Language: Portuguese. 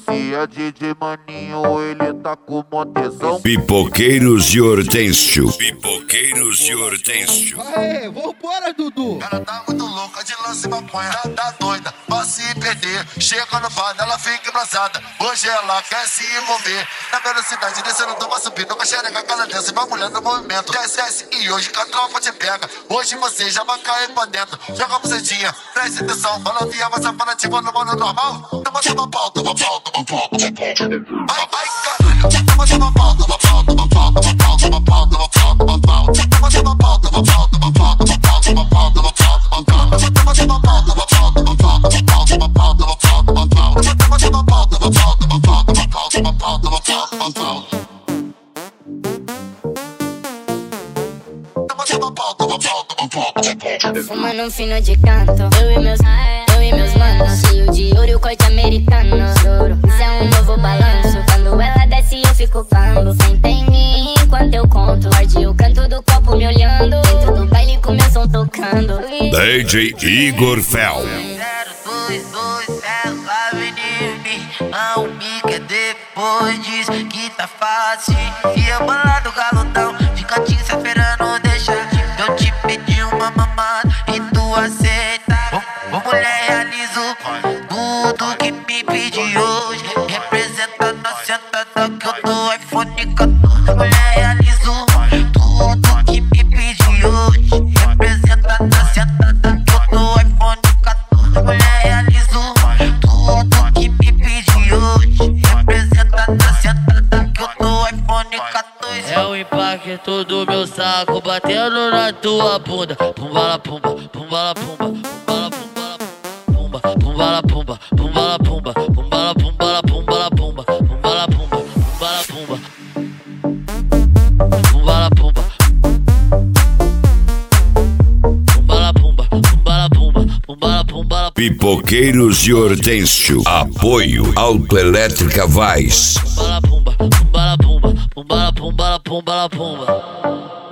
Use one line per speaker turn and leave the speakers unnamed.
Esse é DJ Maninho, ele tá com mó tesão.
Pipoqueiros de Hortêncio. Pipoqueiros de Hortêncio.
Aê, vambora, Dudu.
Ela tá muito louca de lance maconha, tá doida pra se perder. Chega no bar, ela fica embraçada. Hoje ela quer se envolver. Na velocidade descendo, toma subindo com a xereca, cada dança, vai mulher no movimento. Desce e hoje que a tropa te pega. Hoje você já vai cair pra dentro. Joga a bucetinha, presta atenção. Balanceia, vai safada, tipo no modo normal. Toma pau, toma pau, toma pau, toma pau. Ai, caralho. Toma pau, toma pau, toma pau, toma pau, toma pau, toma pau, toma pau. Toma pau, toma pau, toma pau, toma pau, toma pau, toma pau, toma pau. Toma pau, toma pau, toma pau, toma pau, toma pau, toma pau, toma pau. Toma pau, toma pau, toma pau, toma pau, toma pau, toma pau, toma pau.
Fumando um fino de canto, eu e meus manos, cheio de ouro e o corte americano. Isso é um novo balanço, quando ela desce eu fico pando. Senta em mim enquanto eu conto, arde o canto do copo me olhando. Dentro do baile com meu som tocando.
DJ Igor Fel.
022, ela vem de mim, não me quer depois diz que tá fácil. E eu bolado galudão, fica te esperando deixar. Eu te pedi uma mamada e tu aceita. Ô mulher, realizo tudo que me pedi hoje. Representa na sentada que eu dou iPhone 14. Mulher, realizo tudo que me pedi hoje. Representa na sentada que eu dou iPhone 14. Mulher, realizo tudo que me pedi hoje. Representa na sentada que eu dou iPhone 14. É o impacto do meu saco batendo na tua bunda. Pumbala pumba, pumbala pumba, pumbala pumba, pumbala pumba, pumbala pumba, pumbala pumbala pumbala pumba, pumbala pumba, pumbala pumba, pumbala pumba, pumbala pumba, pumbala pumba, pumbala pumbala.
Pipoqueiros de Hortêncio. Apoio Autoelétrica Vaz.
Pumbala pumba, pumbala pumba, pumbala pumbala pumbala pumba.